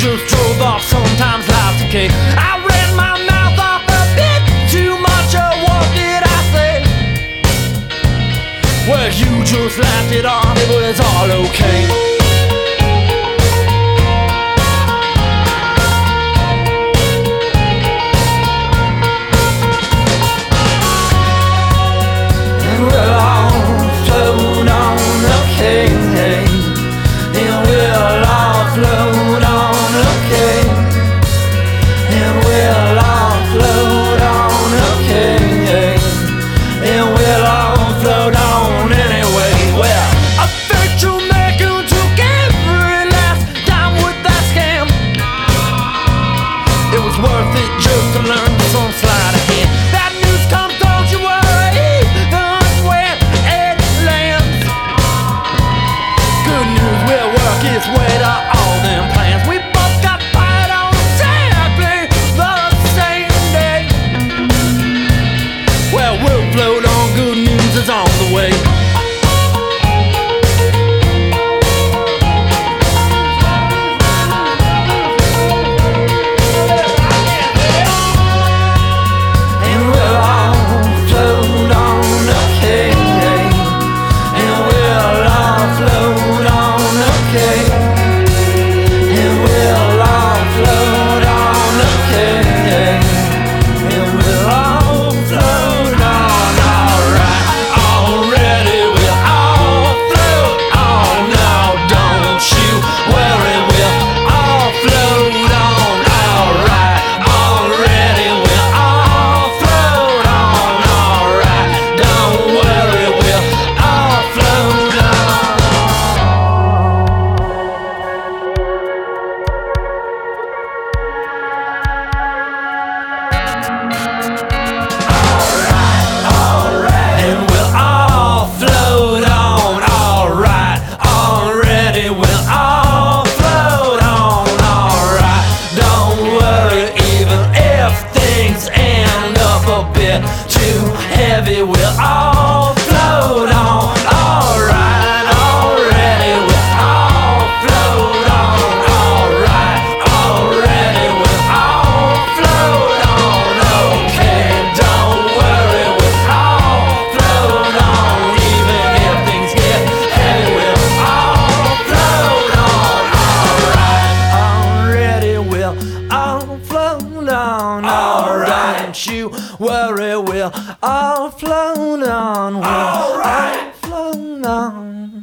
just drove off, sometimes life's okay. I ran my mouth off a bit too much, or what did I say? Well, you just laughed it off, it was all okay. Worth it just to learn some sleight of hand. That news comes, don't you worry, even when it lands. Good news will work its way to all them plans. We both got fired on exactly the same day. Well, we'll float on, good news is on the way. Too heavy, we'll all float on. Alright, already, we'll all float on. Alright, already, we'll all float on. Okay, don't worry, we'll all float on. Even if things get heavy, we'll all float on. Alright, already, we'll all float on. Alright, don't you worry, we'll all float on. We'll all float on.